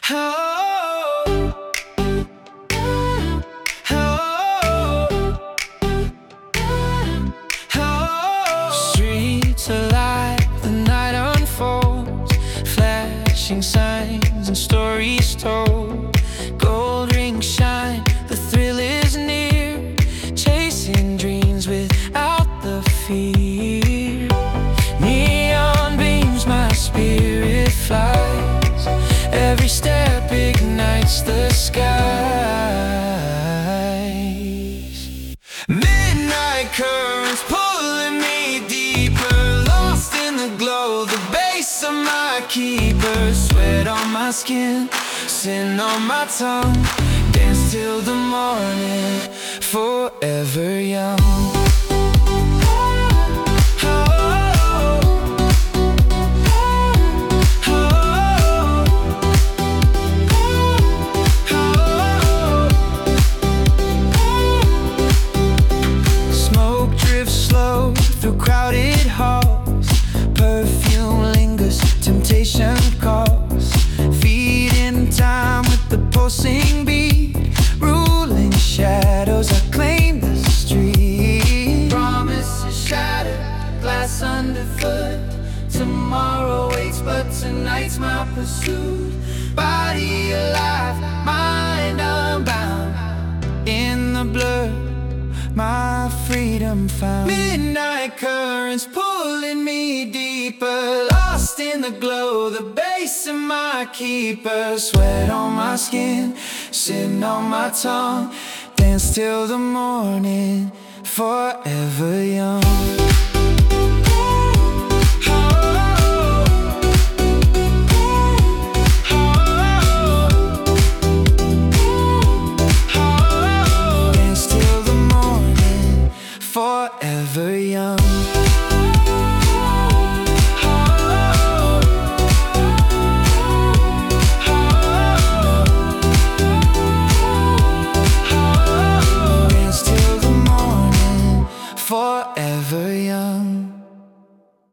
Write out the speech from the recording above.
Oh, oh, oh. Streets alive, the night unfolds, flashing signs and stories told. Gold rings shine, the thrill is near, chasing dreams without the fear. Neon beams, my spirit flies, every step ignites the skies. Midnight currents pulling me deeper, lost in the glow, the base of my keeper. Sweat on my skin, sin on my tongue, dance till the morning, forever young. Through crowded halls, perfume lingers, temptation calls. Feet in time with the pulsing beat, ruling shadows, I claim the street. Promises shattered, glass underfoot. Tomorrow waits, but tonight's my pursuit. Body alive, mind unbound, in the blur, my freedom found. Midnight currents pulling me deeper, lost in the glow, the base of my keeper. Sweat on my skin, sin on my tongue, dance till the morning, forever young.